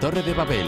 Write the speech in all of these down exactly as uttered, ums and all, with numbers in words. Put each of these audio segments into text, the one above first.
Torre de Babel.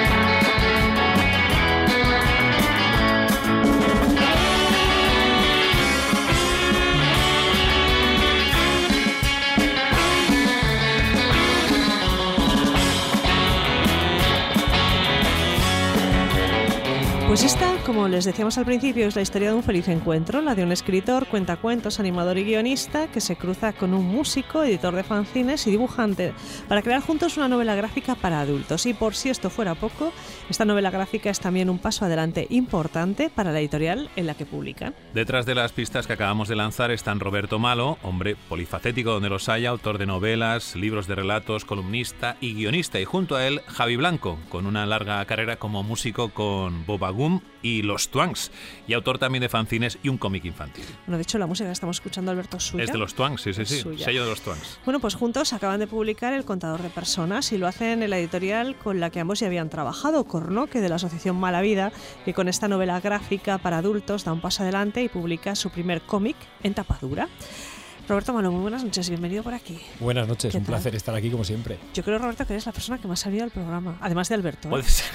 Pues esta, como les decíamos al principio, es la historia de un feliz encuentro, la de un escritor, cuentacuentos, animador y guionista que se cruza con un músico, editor de fanzines y dibujante para crear juntos una novela gráfica para adultos. Y por si esto fuera poco, esta novela gráfica es también un paso adelante importante para la editorial en la que publican. Detrás de las pistas que acabamos de lanzar están Roberto Malo, hombre polifacético donde los haya, autor de novelas, libros de relatos, columnista y guionista, y junto a él Javi Blanco, con una larga carrera como músico con Boba y Los Twangs, y autor también de fanzines y un cómic infantil. Bueno, de hecho la música que estamos escuchando, Alberto, es suya. Es de Los Twangs, sí, sí, sí, suya. Sello de Los Twangs. Bueno, pues juntos acaban de publicar El contador de personas y lo hacen en la editorial con la que ambos ya habían trabajado, Cornoque, de la asociación Mala Vida, que con esta novela gráfica para adultos da un paso adelante y publica su primer cómic en tapa dura. Roberto Malo, muy buenas noches, bienvenido por aquí. Buenas noches, un tal? placer estar aquí como siempre. Yo creo, Roberto, que eres la persona que más ha venido al programa, además de Alberto, ¿eh? Puede ser.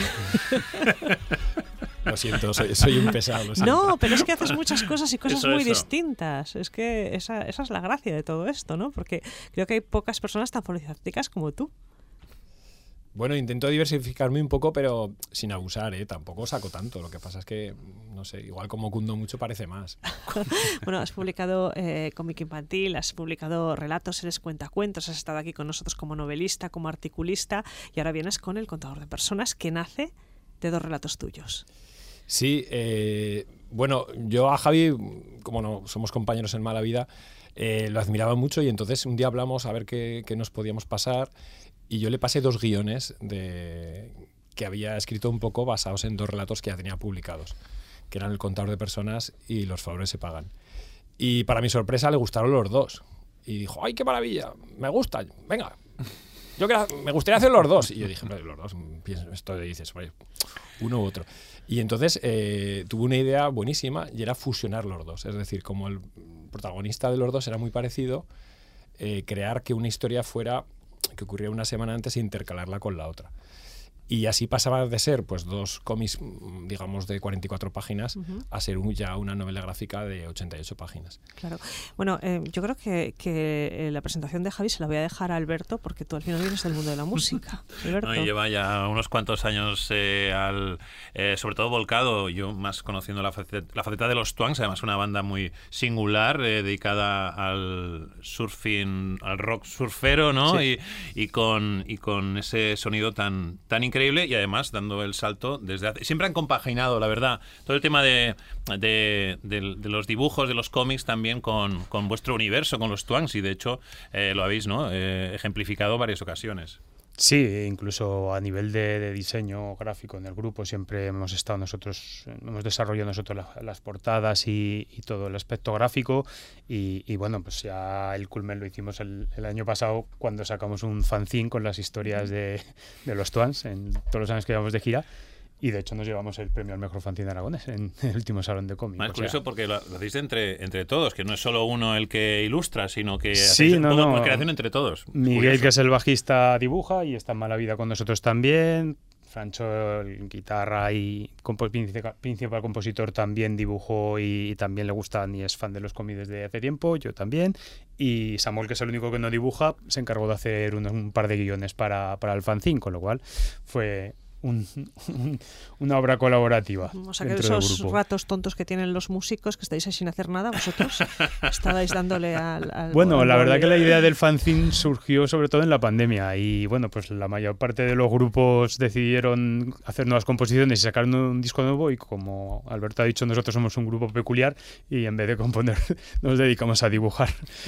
Lo siento, soy, soy un pesado. Lo siento. No, pero es que haces muchas cosas y cosas Eso, muy eso. distintas. Es que esa, esa es la gracia de todo esto, ¿no? Porque creo que hay pocas personas tan polifacéticas como tú. Bueno, intento diversificarme un poco, pero sin abusar, ¿eh? Tampoco saco tanto. Lo que pasa es que, no sé, igual como cundo mucho parece más. Bueno, has publicado eh, cómic infantil, has publicado relatos, eres cuentacuentos, has estado aquí con nosotros como novelista, como articulista, y ahora vienes con El contador de personas, que nace de dos relatos tuyos. Sí, eh, bueno, yo a Javi, como no somos compañeros en Mala Vida, eh, lo admiraba mucho y entonces un día hablamos a ver qué, qué nos podíamos pasar. Y yo le pasé dos guiones de, que había escrito un poco basados en dos relatos que ya tenía publicados, que eran El contador de personas y Los favores se pagan. Y para mi sorpresa le gustaron los dos. Y dijo, ¡ay, qué maravilla! Me gusta, venga. Yo que me gustaría hacer los dos. Y yo dije, los dos, pienso, esto dices, vale, uno u otro. Y entonces eh, tuve una idea buenísima y era fusionar los dos. Es decir, como el protagonista de los dos era muy parecido, eh, crear que una historia fuera que ocurría una semana antes e intercalarla con la otra. Y así pasaba de ser pues dos cómics, digamos, de cuarenta y cuatro páginas uh-huh. a ser un, ya una novela gráfica de ochenta y ocho páginas. Claro. Bueno, eh, yo creo que, que la presentación de Javi se la voy a dejar a Alberto, porque tú al final vienes del mundo de la música. Alberto. No, y lleva ya unos cuantos años, eh, al, eh, sobre todo volcado, yo más conociendo la faceta, la faceta de Los Twangs, además una banda muy singular, eh, dedicada al surfing, al rock surfero, ¿no? Sí. Y, y, con, y con ese sonido tan, tan increíble. Y además dando el salto desde hace... Siempre han compaginado, la verdad, todo el tema de, de, de, de los dibujos, de los cómics también con, con vuestro universo, con los Twangs, y de hecho eh, lo habéis, ¿no? eh, ejemplificado varias ocasiones. Sí, incluso a nivel de, de diseño gráfico en el grupo siempre hemos estado nosotros, hemos desarrollado nosotros la, las portadas y, y todo el aspecto gráfico y, y bueno, pues ya el culmen lo hicimos el, el año pasado cuando sacamos un fanzine con las historias de, de los Twangs en todos los años que llevamos de gira. Y de hecho nos llevamos el premio al mejor fanzine aragonés en el último salón de cómic. Más o curioso sea, porque lo, lo hacéis entre, entre todos, que no es solo uno el que ilustra, sino que sí, hacéis no, un poco no. por creación entre todos. Miguel, Curioso. que es el bajista, dibuja y está en Mala Vida con nosotros también. Francho, el guitarra y compo- principal, principal compositor, también dibujó y, y también le gustan y es fan de los cómics desde hace tiempo, yo también. Y Samuel, que es el único que no dibuja, se encargó de hacer un, un par de guiones para, para el fanzine, con lo cual fue... Un, un, una obra colaborativa. O sea, que dentro esos del grupo. ratos tontos que tienen los músicos, que estáis ahí sin hacer nada, vosotros estabais dándole al... al Bueno, al la verdad boli. que la idea del fanzine surgió sobre todo en la pandemia y bueno, pues la mayor parte de los grupos decidieron hacer nuevas composiciones y sacar un disco nuevo y como Alberto ha dicho, nosotros somos un grupo peculiar y en vez de componer nos dedicamos a dibujar.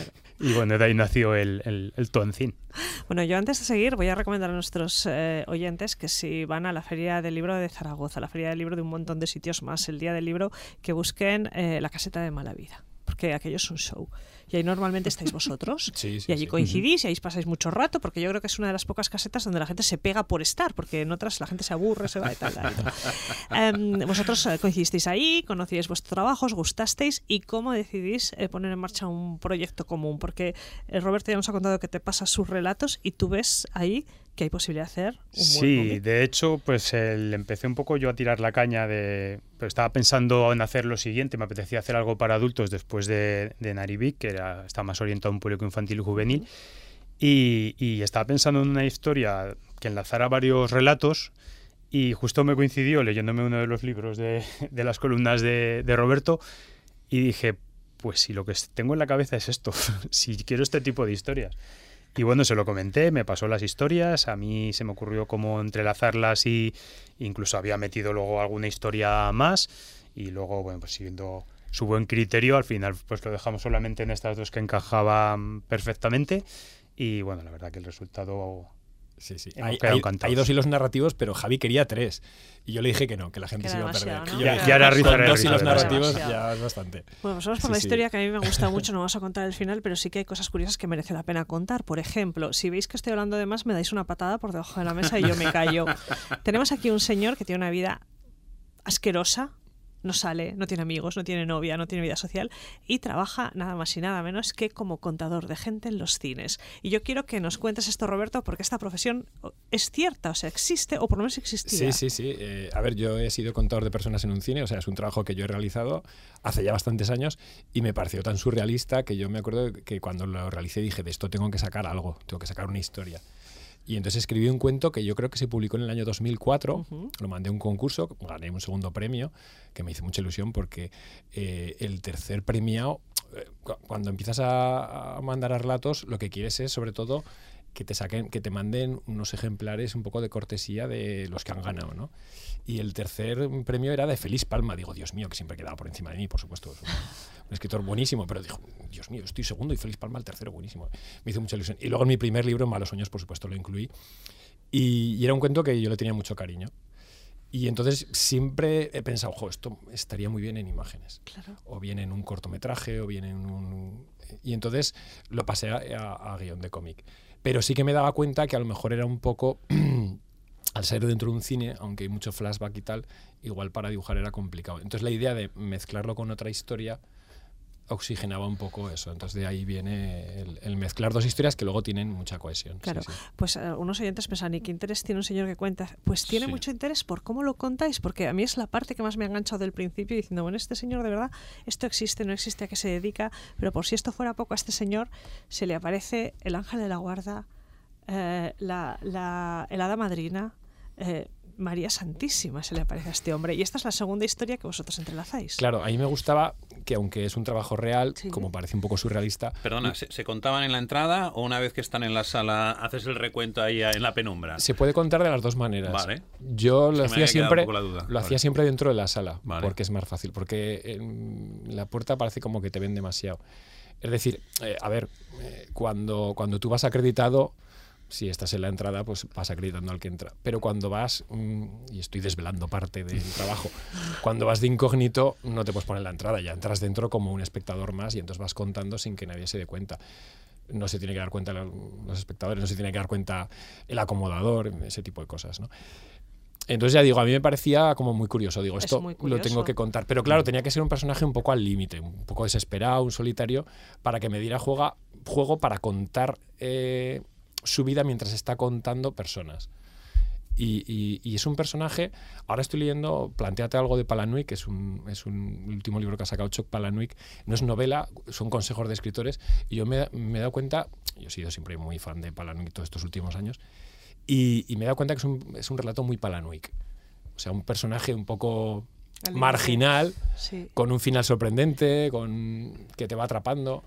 Y bueno, de ahí nació el, el, el Twancín. Bueno, yo antes de seguir voy a recomendar a nuestros eh, oyentes que si van a la Feria del Libro de Zaragoza, la Feria del Libro de un montón de sitios más, el Día del Libro, que busquen eh, la caseta de Mala Vida, porque aquello es un show. Y ahí normalmente estáis vosotros, sí, sí, y allí sí. coincidís, y ahí pasáis mucho rato, porque yo creo que es una de las pocas casetas donde la gente se pega por estar, porque en otras la gente se aburre, se va y tal. tal, tal. Um, vosotros eh, coincidisteis ahí, conocíais vuestro trabajo, os gustasteis, y cómo decidís eh, poner en marcha un proyecto común, porque eh, Roberto ya nos ha contado que te pasa sus relatos y tú ves ahí que hay posibilidad de hacer un Sí, buen cómic. de hecho, pues el, empecé un poco yo a tirar la caña de... Pues estaba pensando en hacer lo siguiente, me apetecía hacer algo para adultos después de, de Naribik, que era, está más orientado a un público infantil y juvenil, uh-huh. y, y estaba pensando en una historia que enlazara varios relatos, y justo me coincidió leyéndome uno de los libros de, de las columnas de, de Roberto, y dije, pues si lo que tengo en la cabeza es esto, si quiero este tipo de historias. Y bueno, se lo comenté, me pasó las historias, a mí se me ocurrió cómo entrelazarlas y incluso había metido luego alguna historia más y luego, bueno, pues siguiendo su buen criterio, al final pues lo dejamos solamente en estas dos que encajaban perfectamente y bueno, la verdad que el resultado... Sí, sí. Hay, hay, hay dos hilos narrativos, pero Javi quería tres. Y yo le dije que no, que la gente que se iba a perder. ¿No? Ya, ya era risa, dos hilos narrativos ya es bastante. Bueno, pues vamos por sí, la sí. historia que a mí me ha gustado mucho. No vamos a contar el final, pero sí que hay cosas curiosas que merece la pena contar. Por ejemplo, si veis que estoy hablando de más, me dais una patada por debajo de la mesa y yo me callo. Tenemos aquí un señor que tiene una vida asquerosa. No sale, no tiene amigos, no tiene novia, no tiene vida social y trabaja nada más y nada menos que como contador de gente en los cines. Y yo quiero que nos cuentes esto, Roberto, porque esta profesión es cierta, o sea, existe o por lo menos existía. Sí, sí, sí. Eh, a ver, yo he sido contador de personas en un cine, o sea, es un trabajo que yo he realizado hace ya bastantes años y me pareció tan surrealista que yo me acuerdo que cuando lo realicé dije, de esto tengo que sacar algo, tengo que sacar una historia. Y entonces escribí un cuento que yo creo que se publicó en el año dos mil cuatro, uh-huh. Lo mandé a un concurso, gané un segundo premio, que me hizo mucha ilusión porque eh, el tercer premiado, eh, cuando empiezas a, a mandar a relatos, lo que quieres es sobre todo que te saquen, que te manden unos ejemplares un poco de cortesía de los que han ganado, ¿no? Y el tercer premio era de Félix Palma. Digo, Dios mío, que siempre quedaba por encima de mí, por supuesto. Es un, un escritor buenísimo, pero dijo, Dios mío, estoy segundo y Félix Palma el tercero, buenísimo. Me hizo mucha ilusión. Y luego en mi primer libro, Malos Sueños, por supuesto, lo incluí. Y, y era un cuento que yo le tenía mucho cariño. Y entonces siempre he pensado, ojo, esto estaría muy bien en imágenes. Claro. O bien en un cortometraje, o bien en un... Y entonces lo pasé a, a, a guión de cómic. Pero sí que me daba cuenta que a lo mejor era un poco, al ser dentro de un cine, aunque hay mucho flashback y tal, igual para dibujar era complicado. Entonces la idea de mezclarlo con otra historia oxigenaba un poco eso. Entonces de ahí viene el, el mezclar dos historias que luego tienen mucha cohesión. Claro, sí, sí. Pues uh, unos oyentes pensan, ¿y qué interés tiene un señor que cuenta? Pues tiene sí. mucho interés por cómo lo contáis, porque a mí es la parte que más me ha enganchado del principio, diciendo, bueno, este señor de verdad, esto existe, no existe, a qué se dedica, pero por si esto fuera poco, a este señor se le aparece el ángel de la guarda, eh, la, la, el hada madrina, eh, María Santísima se le aparece a este hombre. Y esta es la segunda historia que vosotros entrelazáis. Claro, a mí me gustaba que aunque es un trabajo real, sí. como parece un poco surrealista... Perdona, y... ¿se, ¿se contaban en la entrada o una vez que están en la sala haces el recuento ahí en la penumbra? Se puede contar de las dos maneras. Vale. Yo lo, hacía siempre, lo vale. hacía siempre dentro de la sala, vale. porque es más fácil, porque en la puerta parece como que te ven demasiado. Es decir, eh, a ver, eh, cuando, cuando tú vas acreditado... Si estás en la entrada, pues vas acreditando al que entra. Pero cuando vas, mmm, y estoy desvelando parte del trabajo, cuando vas de incógnito no te puedes poner en la entrada, ya entras dentro como un espectador más y entonces vas contando sin que nadie se dé cuenta. No se tiene que dar cuenta los espectadores, no se tiene que dar cuenta el acomodador, ese tipo de cosas, ¿no? Entonces ya digo, a mí me parecía como muy curioso, digo, esto lo tengo que contar. Pero claro, tenía que ser un personaje un poco al límite, un poco desesperado, un solitario, para que me diera juego, juego para contar... Eh, su vida mientras está contando personas. Y, y, y es un personaje... Ahora estoy leyendo Plantéate algo de Palahniuk, que es un, es un último libro que ha sacado Chuck Palahniuk. No es novela, son consejos de escritores. Y yo me, me he dado cuenta... Yo he sido siempre muy fan de Palahniuk todos estos últimos años. Y, y me he dado cuenta que es un, es un relato muy Palahniuk. O sea, un personaje un poco marginal, sí. con un final sorprendente, con que te va atrapando.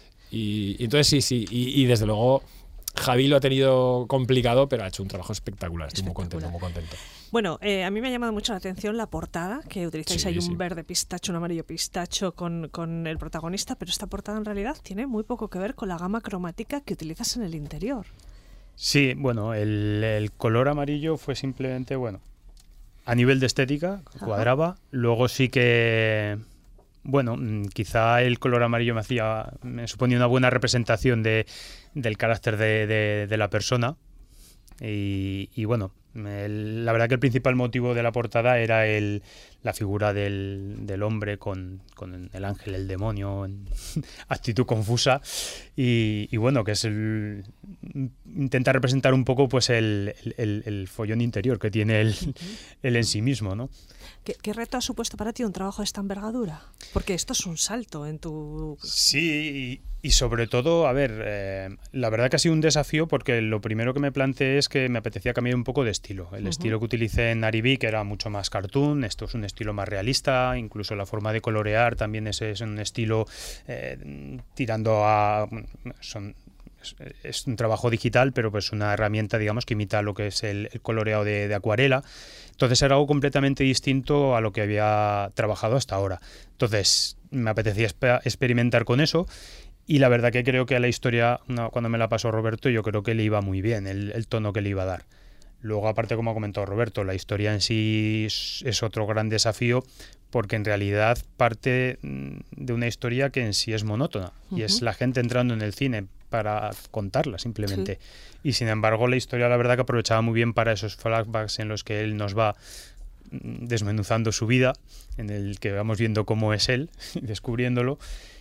Y, y entonces sí, sí. Y, y desde luego... Javi lo ha tenido complicado, pero ha hecho un trabajo espectacular. Estoy muy contento, muy contento. Bueno, eh, a mí me ha llamado mucho la atención la portada, que utilizáis sí, ahí un sí. verde pistacho, un amarillo pistacho con, con el protagonista, pero esta portada en realidad tiene muy poco que ver con la gama cromática que utilizas en el interior. Sí, bueno, el, el color amarillo fue simplemente, bueno, a nivel de estética, cuadraba. Ajá. Luego sí que... Bueno, quizá el color amarillo me hacía, me suponía una buena representación de, del carácter de, de, de la persona. Y, y bueno, el, la verdad que el principal motivo de la portada era el, la figura del, del hombre con, con el ángel, el demonio, en actitud confusa, y, y bueno, que es el intenta representar un poco pues el, el, el follón interior que tiene él, él en sí mismo, ¿no? ¿Qué, ¿Qué reto ha supuesto para ti un trabajo de esta envergadura? Porque esto es un salto en tu... Sí, y, y sobre todo, a ver, eh, la verdad que ha sido un desafío porque lo primero que me planteé es que me apetecía cambiar un poco de estilo. El uh-huh. estilo que utilicé en Naribí, que era mucho más cartoon, esto es un estilo más realista, incluso la forma de colorear también es, es un estilo eh, tirando a... son es un trabajo digital, pero pues una herramienta, digamos, que imita lo que es el, el coloreado de, de acuarela. Entonces era algo completamente distinto a lo que había trabajado hasta ahora. Entonces me apetecía experimentar con eso, y la verdad que creo que a la historia, no, cuando me la pasó Roberto, yo creo que le iba muy bien el, el tono que le iba a dar. Luego, aparte, como ha comentado Roberto, la historia en sí es, es otro gran desafío, porque en realidad parte de una historia que en sí es monótona, uh-huh. y es la gente entrando en el cine para contarla simplemente. Sí. Y sin embargo, la historia, la verdad que aprovechaba muy bien para esos flashbacks en los que él nos va desmenuzando su vida, en el que vamos viendo cómo es él, descubriéndolo,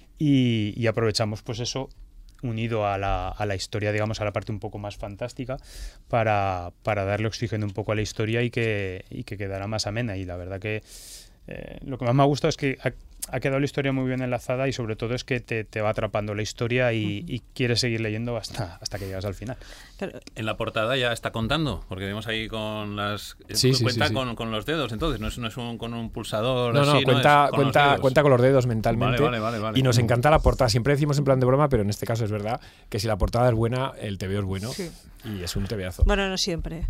y, y aprovechamos pues eso, unido a la, a la historia, digamos, a la parte un poco más fantástica, para, para darle oxígeno un poco a la historia y que, y que quedara más amena. Y la verdad que eh, lo que más me ha gustado es que ha, ha quedado la historia muy bien enlazada, y sobre todo es que te, te va atrapando la historia y, uh-huh. y quieres seguir leyendo hasta, hasta que llegas al final. Pero en la portada ya está contando, porque vemos ahí con las... Sí, sí, cuenta sí, sí. Con, con los dedos, entonces, no es, no es un, con un pulsador. No, no, así, cuenta, ¿no? Con cuenta, cuenta con los dedos mentalmente. Vale, vale, vale, vale. Y nos encanta la portada. Siempre decimos en plan de broma, pero en este caso es verdad que si la portada es buena, el tebeo es bueno. Sí. Y es un tebeazo. Bueno, no siempre.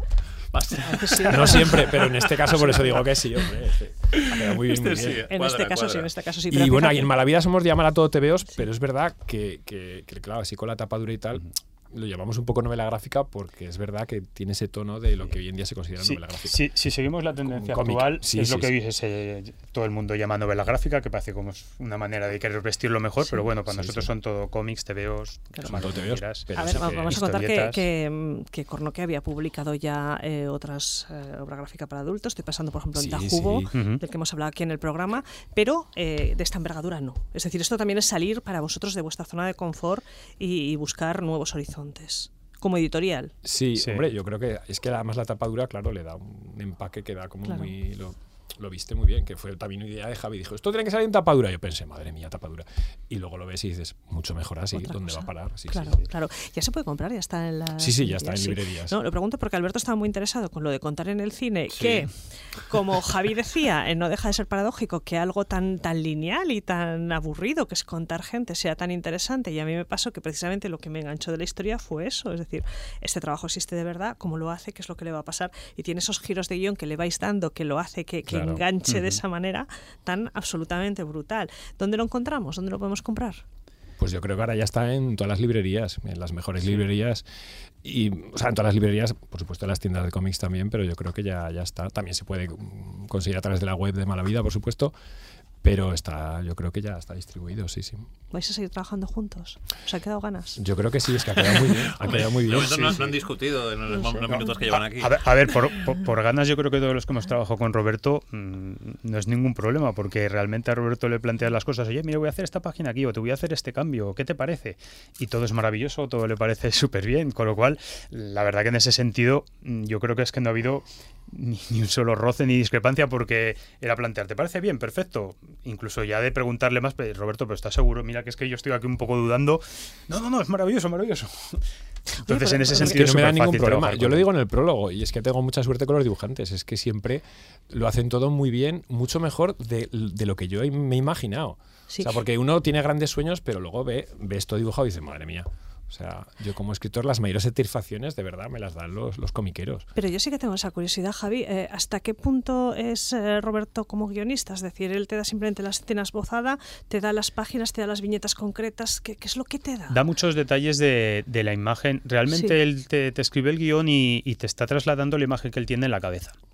Sí. No siempre, pero en este caso por eso digo que sí, hombre. Este, ha quedado muy bien, este muy bien. Sí, en cuadra, este caso cuadra. sí, en este caso sí. Y bueno, ahí en Malavida somos de llamar a todo tebeos, sí. pero es verdad que, que, que, claro, así con la tapadura y tal, uh-huh. lo llamamos un poco novela gráfica, porque es verdad que tiene ese tono de lo que hoy en día se considera sí, novela gráfica. Si sí, sí, seguimos la tendencia actual, sí, es sí, lo que sí. hoy se, todo el mundo llama novela gráfica, que parece como una manera de querer vestirlo mejor, sí. pero bueno, para sí, nosotros sí. son todo cómics, tebeos, claro. son todo tebeos. A ver, vamos a contar que, que, que Cornoque había publicado ya eh, otras eh, obra gráfica para adultos. Estoy pasando, por ejemplo, en sí, Tajubo, sí. uh-huh. del que hemos hablado aquí en el programa, pero eh, de esta envergadura no. Es decir, esto también es salir para vosotros de vuestra zona de confort y, y buscar nuevos horizontes. Como editorial. Sí, sí, hombre, yo creo que es que además la tapadura, claro, le da un empaque que da como claro. muy... Lo, lo viste muy bien, que fue también una idea de Javi. Dijo, esto tiene que salir en tapadura. Yo pensé, madre mía, tapadura. Y luego lo ves y dices, mucho mejor así, Otra ¿dónde cosa. va a parar? Sí, claro, sí, sí. claro. Ya se puede comprar, ya está en la... Sí, sí, ya está en librerías. Sí. No, lo pregunto porque Alberto estaba muy interesado con lo de contar en el cine, sí. que, como Javi decía, no deja de ser paradójico que algo tan, tan lineal y tan aburrido que es contar gente sea tan interesante. Y a mí me pasó que precisamente lo que me enganchó de la historia fue eso. Es decir, este trabajo existe de verdad, cómo lo hace, qué es lo que le va a pasar. Y tiene esos giros de guión que le vais dando, que lo hace, que, que claro. enganche uh-huh. de esa manera tan absolutamente brutal. ¿Dónde lo encontramos? ¿Dónde lo podemos comprar? Pues yo creo que ahora ya está en todas las librerías, en las mejores sí. librerías, y, o sea, en todas las librerías, por supuesto en las tiendas de cómics también, pero yo creo que ya, ya está. También se puede conseguir a través de la web de Malavida, por supuesto, pero está, yo creo que ya está distribuido, sí, sí. ¿Vais a seguir trabajando juntos? ¿Os ha quedado ganas? Yo creo que sí, es que ha quedado muy bien. Ha quedado muy bien. De momento no, sí, no han discutido en los, no sé. los minutos que llevan aquí. A ver, a ver por, por, por ganas yo creo que todos los que hemos trabajado con Roberto mmm, no es ningún problema, porque realmente a Roberto le planteas las cosas, oye, mira, voy a hacer esta página aquí, o te voy a hacer este cambio, ¿qué te parece? Y todo es maravilloso, todo le parece súper bien, con lo cual, la verdad que en ese sentido, yo creo que es que no ha habido ni, ni un solo roce ni discrepancia, porque era plantear, ¿te parece bien? Perfecto. Incluso ya de preguntarle más, Roberto, pero ¿estás seguro? Mira que es que yo estoy aquí un poco dudando. No, no, no, es maravilloso, maravilloso. Entonces, Oye, en ese sentido es que no me da ningún problema. Yo lo digo en el prólogo, y es que tengo mucha suerte con los dibujantes. Es que siempre lo hacen todo muy bien, mucho mejor de, de lo que yo me he imaginado. Sí. O sea, porque uno tiene grandes sueños, pero luego ve, ve esto dibujado y dice, madre mía. O sea, yo como escritor las mayores satisfacciones de verdad me las dan los, los comiqueros. Pero yo sí que tengo esa curiosidad, Javi. Eh, ¿Hasta qué punto es eh, Roberto como guionista? Es decir, él te da simplemente la escena esbozada, te da las páginas, te da las viñetas concretas. ¿Qué, qué es lo que te da? Da muchos detalles de, de la imagen. Realmente sí. él te, te escribe el guión y, y te está trasladando la imagen que él tiene en la cabeza.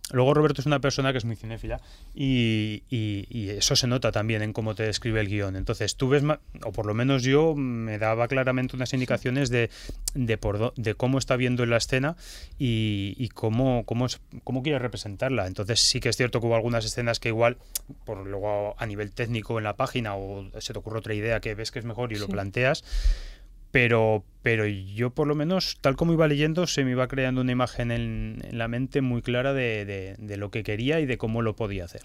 luego Roberto es una persona que es muy cinéfila y, y, y eso se nota también en cómo te describe el guión. Entonces tú ves, o por lo menos yo, me daba claramente unas indicaciones de, de, por do, de cómo está viendo la escena y, y cómo, cómo, es, cómo quiere representarla. Entonces sí que es cierto que hubo algunas escenas que igual, por luego a nivel técnico en la página, o se te ocurre otra idea que ves que es mejor y sí. lo planteas, pero, pero yo por lo menos, tal como iba leyendo, se me iba creando una imagen en, en la mente muy clara de, de, de lo que quería y de cómo lo podía hacer.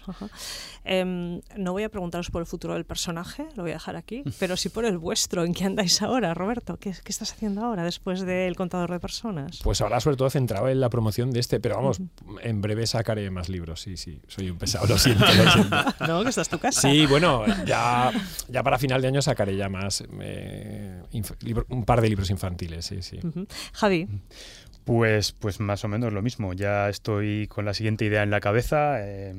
Eh, no voy a preguntaros por el futuro del personaje, lo voy a dejar aquí, pero sí por el vuestro. ¿En qué andáis ahora, Roberto? ¿Qué, qué estás haciendo ahora después del Contador de Personas? Pues ahora sobre todo centrado en la promoción de este, pero vamos, uh-huh. en breve sacaré más libros, sí, sí, soy un pesado, lo siento. Lo siento. No, que esta es tu casa. Sí, bueno, ya, ya para final de año sacaré ya más, eh, inf- libro, un par de libros infantiles, sí, sí. Uh-huh. Javi. Pues, pues más o menos lo mismo. Ya estoy con la siguiente idea en la cabeza. Eh,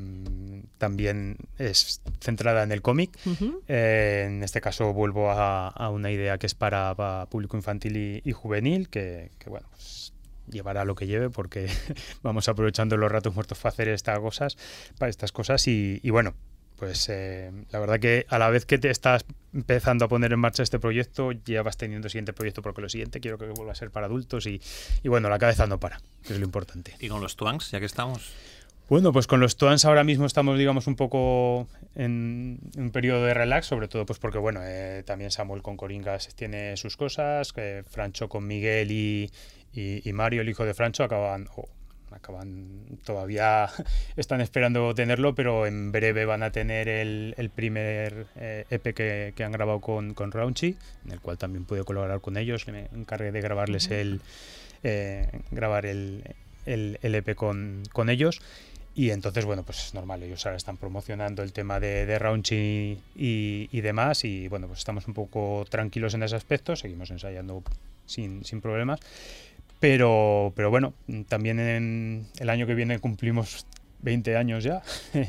también es centrada en el cómic. Uh-huh. Eh, en este caso vuelvo a, a una idea que es para, para público infantil y, y juvenil, que, que bueno, pues llevará lo que lleve, porque vamos aprovechando los ratos muertos para hacer estas cosas, para estas cosas y, y bueno. Pues eh, la verdad que a la vez que te estás empezando a poner en marcha este proyecto, ya vas teniendo el siguiente proyecto, porque lo siguiente quiero que vuelva a ser para adultos y, y bueno, la cabeza no para, que es lo importante. ¿Y con los Twangs, ya que estamos? Bueno, pues con los Twangs ahora mismo estamos, digamos, un poco en un periodo de relax, sobre todo pues porque, bueno, eh, también Samuel con Coringas tiene sus cosas, que Francho con Miguel y, y, y Mario, el hijo de Francho, acaban... Oh, acaban todavía están esperando tenerlo, pero en breve van a tener el, el primer eh, E P que, que han grabado con, con Raunchy, en el cual también pude colaborar con ellos. Me encargué de grabarles el eh, grabar el, el, el E P con, con ellos. Y entonces, bueno, pues es normal, ellos ahora están promocionando el tema de, de Raunchy y, y demás, y bueno, pues estamos un poco tranquilos en ese aspecto, seguimos ensayando sin, sin problemas. Pero, pero bueno, también en el año que viene cumplimos veinte años ya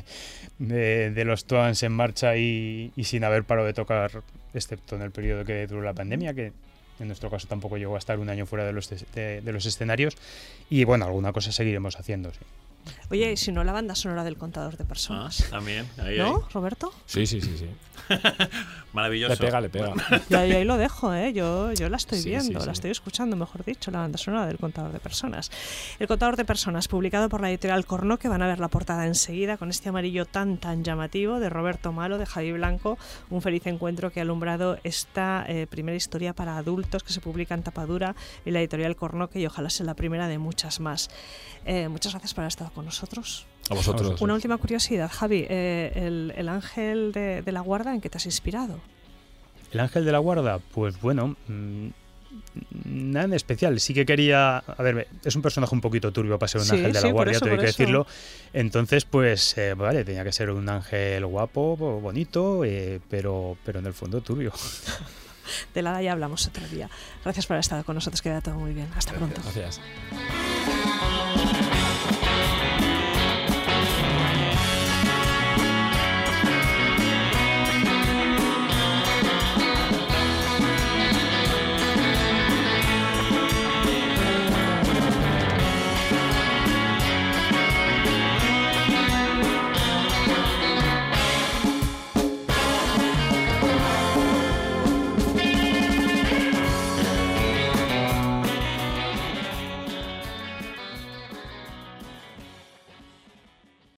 de, de los Twangs en marcha y, y sin haber parado de tocar, excepto en el periodo que duró la pandemia, que en nuestro caso tampoco llegó a estar un año fuera de los, de, de los escenarios. Y bueno, alguna cosa seguiremos haciendo, sí. Oye, y si no, la banda sonora del Contador de Personas. Ah, también. Ahí, ¿No, ahí. Roberto? Sí, sí, sí, sí. Maravilloso. Le pega, le pega. Y ahí, ahí lo dejo, ¿eh? Yo, yo la estoy sí, viendo, sí, sí. la estoy escuchando, mejor dicho, la banda sonora del Contador de Personas. El Contador de Personas, publicado por la editorial Corno, que van a ver la portada enseguida, con este amarillo tan, tan llamativo, de Roberto Malo, de Javi Blanco, un feliz encuentro que ha alumbrado esta eh, primera historia para adultos que se publica en tapadura en la editorial Corno, y ojalá sea la primera de muchas más. Eh, muchas gracias por haber estado con nosotros. A vosotros. Una última curiosidad, Javi, eh, el, el ángel de, de la guarda, ¿en qué te has inspirado? El ángel de la guarda, pues bueno, mmm, nada en especial. Sí que quería, a ver, es un personaje un poquito turbio para ser un sí, ángel de sí, la guardia, tengo que decirlo. Entontonces, pues, eh, vale, tenía que ser un ángel guapo, bonito, eh, pero, pero en el fondo turbio. De la ya hablamos otro día. Gracias por haber estado con nosotros, que vaya todo muy bien. Hasta pronto. Gracias.